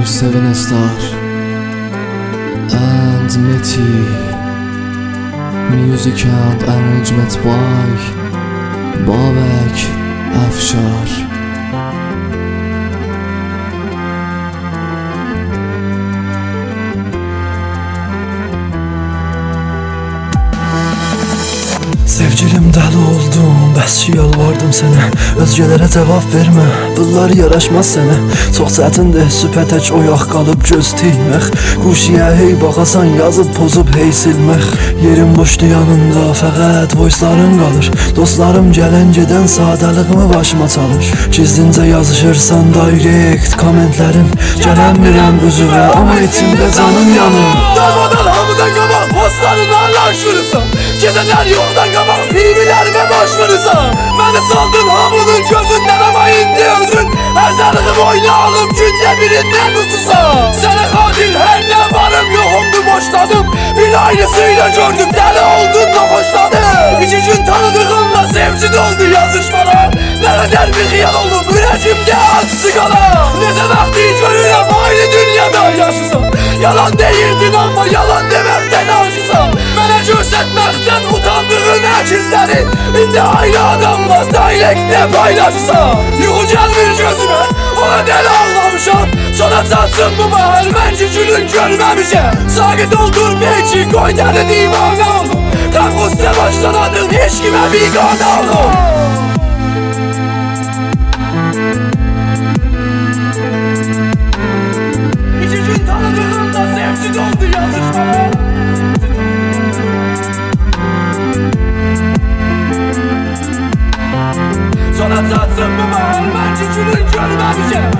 Seven Star and Meti. Music and arrangement by Babek Afshar. Sevgilim dəli oldum, bəs ki yalvardım sənə. Özgələrə cavab vermə, bunlar yaraşmaz sənə. Çox çətindir süpətək oyaq qalıb göz tiymək. Quşiyə hey baxasan yazıb pozub hey silmək. Yerim boşdu yanında, fəqət voysların qalır. Dostlarım gələn gedən sadəlığımı başıma çalır. Gizlincə yazışırsan direkt kommentlərin. Gələnmirəm üzvə, amma içimdə canım yanır. Darmadan hamıdan qabaq postlarından larşırırsan. Gezənlər yoldan qabaq filmlərime başvurursan. Məni saldın hamının gözündən ama indi özün. Ərzəlığım oyna alıb gündə birindən ususan. Sənə xatir hər nə varım yoxumdu boşladım. Bir aynısıyla gördüm dəli oldun da hoşladım. 2 gün tanıdığımla sevgi doldu yazışmalar. Nə qədər bir xiyal olub ürəcimdə acısı qalar. Necə vaxtı görürəm aynı dünyada yaşısan. Yalan deyirdin amma yalan deməkdən acısan. Mənə göstərməkdən utandığın əkizlərin. İndi ayrı adamla direktdə paylaşsan. Yuxu gəlmir gözümə, o qədər ağlamışam. Sonra çatsın bu bahar, mən ki gülün görməmişəm. Sakit oldur belki, qoy dəli divanə olum. Qafqusda başlanadım, heç kimə biganə olum. İki gün tanıdığımda sevgi doldu yazışmalar. Sonra çatsın bu bahar, mən ki gülün görməmişəm.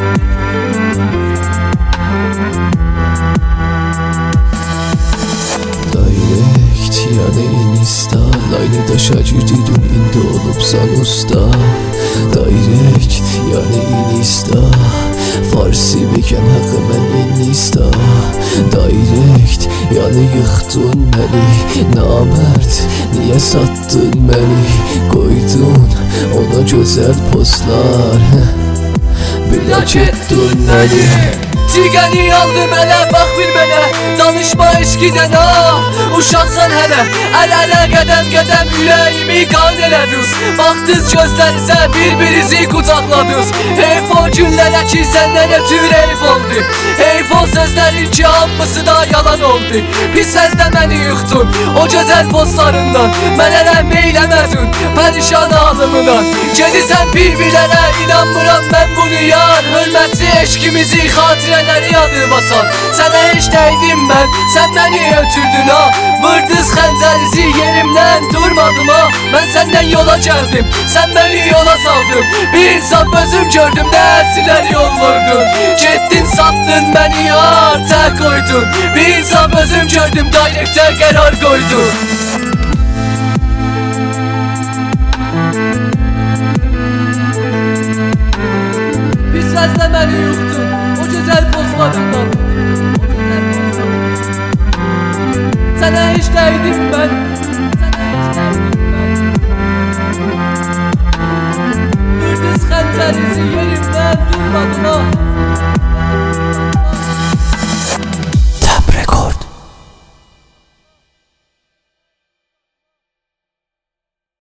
Direkt yani insta Laylı'da şaşırtıydın indi olupsan usta. Direkt yani insta Farsi beken hakkı mən insta. Direkt yani yıktın beni namert. Niye sattın beni, koydun ona güzel postlar. Bilak ettin beni. Tigəni aldım ələ, bax bir mənə. Danışma eşkidən ha, uşaqsan hələ. Əl-ələ qədəm-qədəm ürəyimi qan elədiniz. Baxdınız gözlərinizə, bir-birinizi qucaqladınız. Heyf o günlərə ki səndən ötür heyf oldu. Heyf o sözlərin ki hamısı da yalan oldu. Pis səzdə məni yıxdın, o gözəl postlarından. Mənə rəhm eyləmədin, pərişan halımdan. Gedirsən bir-birlərə, inanmıram mən bunu yar. Hörmətli eşkimizi xatirələri yadı basan. Sənə heç dəydim mən, sən məni ötürdün ha. Vırdız xəncərizi yerimdən durmadım ha. Mən səndən yola gəldim, sən məni yola saldın. Bir insaf özüm gördüm, nəsilər yol vurdun. Getdin satdın məni yar, tək qoydun. Bir insaf özüm gördüm, direktə qərar qoydun.